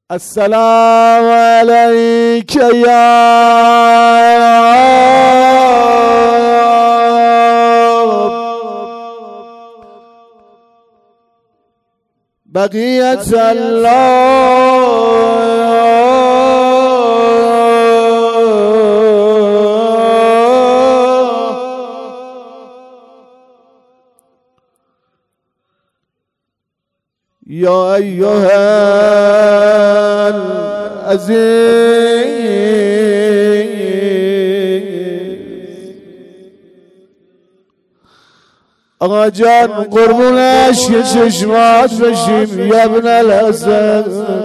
السلام عليك يا بقية الله يا أيها العزيز آقا جان قربون عشق چشمات بشیم یا ابن الحسن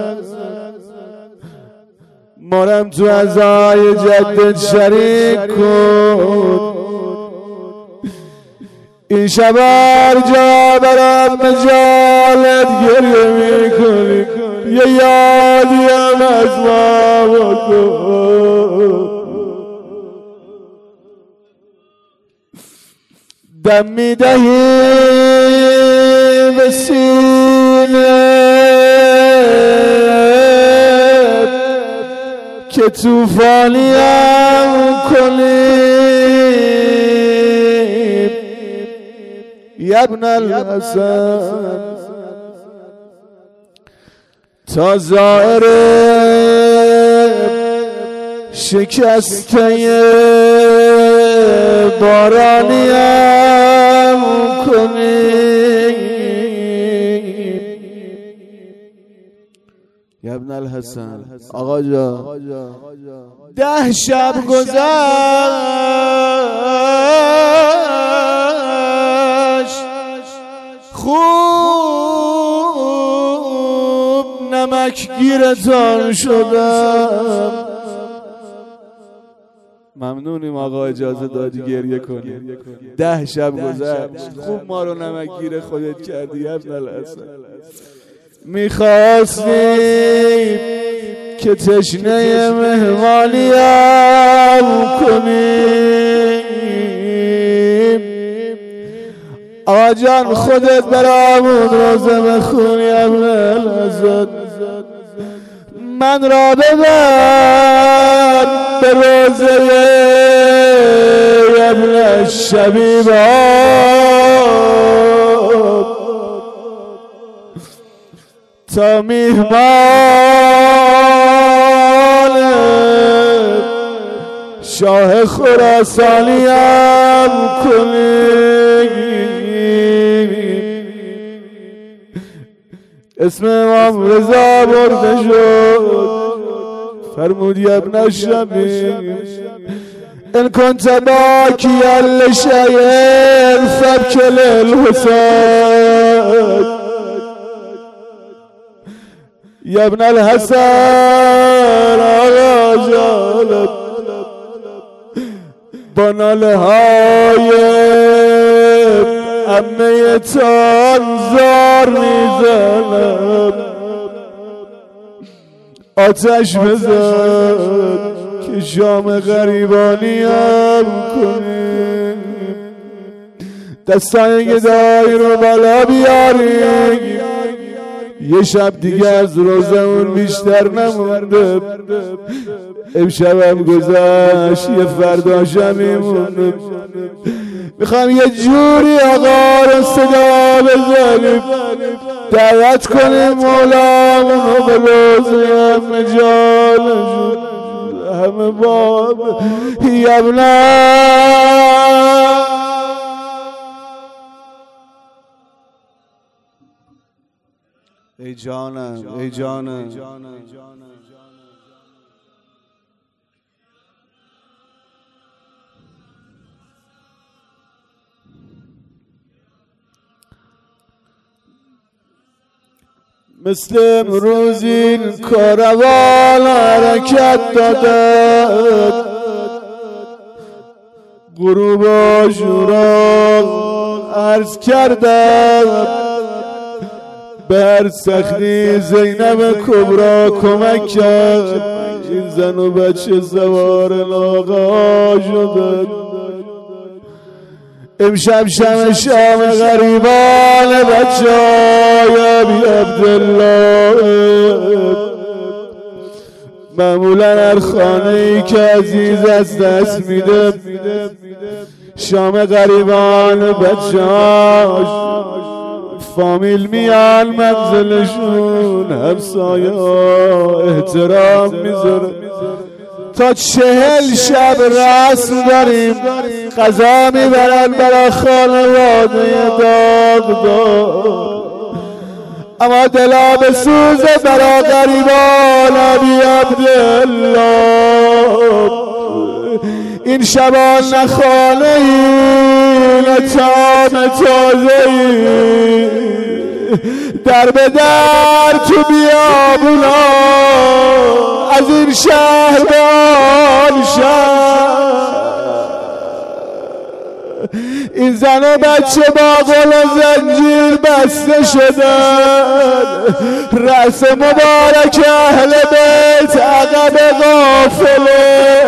مارم تو عزای جدت شریک کن این شب هر جا برام مجالت گریه میکنی یه یادیم از ما بکن دم میدهی به سینه که توفانیم کنی یا ابن الحسن تا ظاهر شکسته بارانیم کنی یا ابن الحسن آقا جا 10 شب گذشت خوب نمک گیرتان شدم ممنونیم آقا اجازه دادی گریه کنیم 10 شب گذشت خوب ما رو نمک گیر خودت کردی ابن الحسن میخواستیم که تشنه مهمانیم کنیم آقا جان خودت برامون روزه بخونی ابن الحسن من را ببر به روزه ابن الشبیبان تا میهمان شاه خراسانیم کنی اسم امام رضا برده شد فرمودی ابن الشبیب ان كنت باكيا لشيء فابكي للحسين يا ابن الحسن آقا جانب با ناله های عمه تان زار میزنم آتش بزن که شام غریبانیم کنیم دستای گدایی رو بالا بیاریم یه شب دیگه از روزمون بیشتر نمونده امشبم گذشت یه فرداشم میمونده میخوام یه جوری آقا رو صدا بزنیم دعوت کنیم مولامونو به روزی همه جانشون همه باب یبنه ای جانم ای جانم مثل امروز این کاروان حرکت دادد غروب آشورا عرض کردم به هر سختی زینب کبرا کمک کرد این زن و بچه سوار ناقه شدن امشب شام غریبان بچه های ابی عبدالله معمولا هر خانه‌ای که عزیز از دست میده شام غریبان بچه‌هاش فامیل میان منزلشون همسایه احترام میذاره تا 40 شب رسم داریم غذا میبرن برای خانواده داغدار اما دلا بسوزه برای غریبان ابی عبدالله این شبان نه خانه ای نه طعام تازه ای در به در تو بیابونا از این شهر به آن شهر این زن و بچه با قل و زنجیر بسته شدن رأس مبارک اهل بیت عقب غافله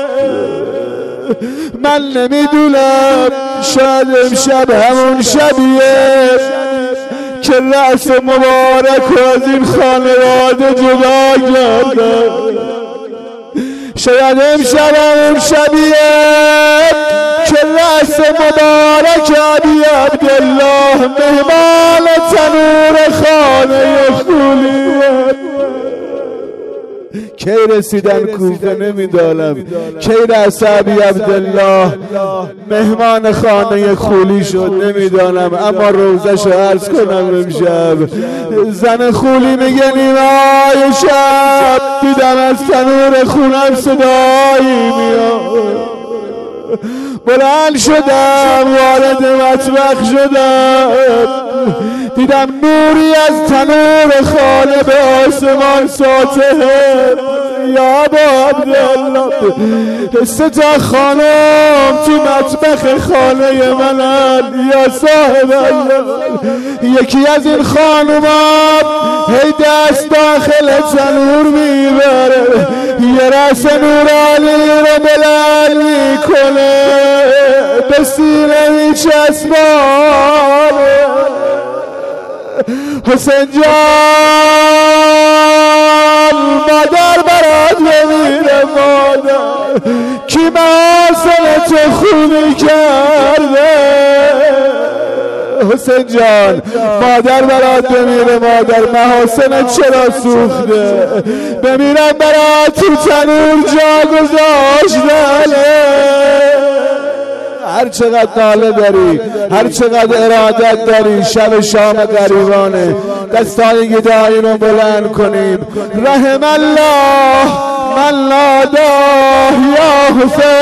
من نمیدونم شاید امشب همون شبیه که رأس مبارک از این خانواده جدا کردن شاید امشب همون شبیه که رأس مبارک ابی عبدالله مهمان تنور خانه خولیه کی رسیدن کوفه نمیدانم کی رأس ابی عبدالله مهمان خانه خولی شد نمیدانم اما روزشو عرض کنم امشب زن خولی میگه نیمای شب دیدم از تنور خونم صدایی میاد بلند شدم وارد مطبخ شدم دیدم نوری از تنور خانه به آسمان ساطعه یا ابا عبدالله 3 تا خانم تو مطبخ خانه منن یا صاحب الله یکی از این خانومات هی دست داخل تنور میبره یه رأس نورانی رو بلند میکنه به سینه میچسبانه حسین جان مادر برات بمیره مادر کی محاسن تو خونی کرده حسین جان مادر برات بمیره مادر محاسن چرا سوخته بمیرم برات تو تنور جا گذاشتنه هر چقدر ناله داری هر چقدر ارادت داری شب شام غریبانه دستای گدایی رو بلند کنیم رحم الله من ناداه یا حسین